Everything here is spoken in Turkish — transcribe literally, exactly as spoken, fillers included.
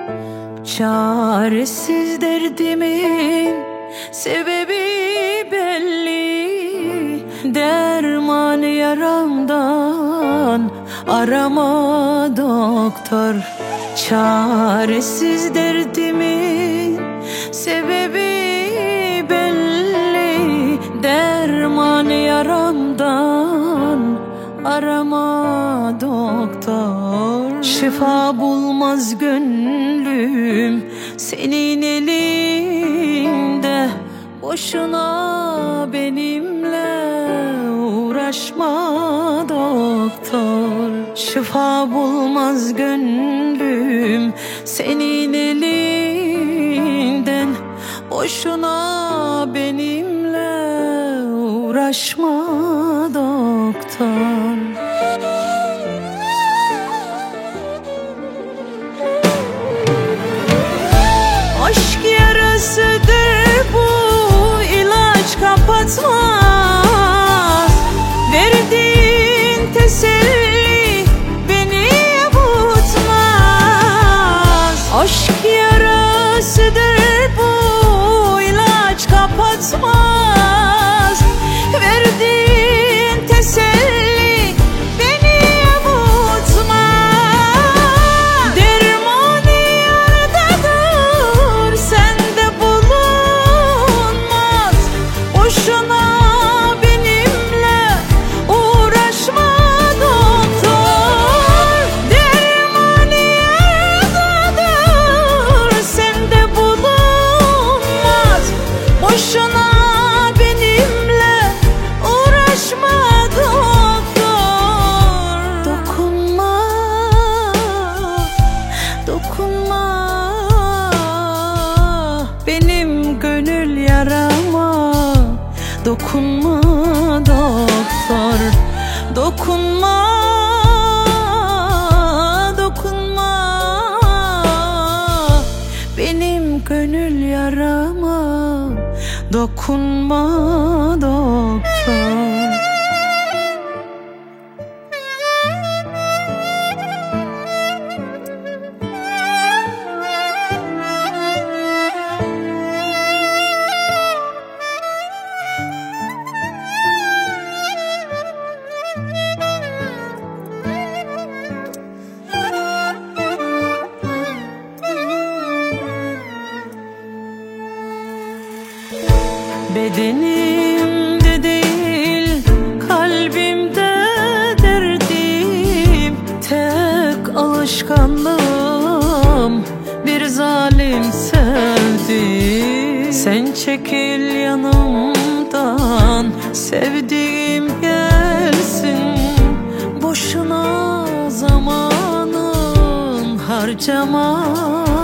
Çaresiz derdimin sebebi belli, derman yaramdan arama doktor. Çaresiz derdimin sebebi belli, derman yaramdan arama doktor. Şifa bulmaz gönlüm senin elinde, boşuna benimle uğraşma doktor. Şifa bulmaz gönlüm senin elinden, boşuna benimle uğraşma doktor. Aşk yarasıdır bu, ilaç kapatmaz. Verdiğin teselli beni avutmaz. Aşk yarasıdır bu, ilaç kapatmaz. Verdiğin teselli beni avutmaz. Derman yaradadır, sende bulunmaz. Boşuna benimle uğraşma doktor. Derman yaradadır, sende bulunmaz. Boşuna benimle uğraşma doktor. Dokunma, dokunma benim gönül yarama. Dokunma doktor, dokunma, dokunma benim gönül yarama. Dokunma doktor. Bedenimde değil, kalbimde derdim. Tek alışkanlığım bir zalim sevdi. Sen çekil yanımdan, sevdiğim gelsin. Boşuna zamanın harcama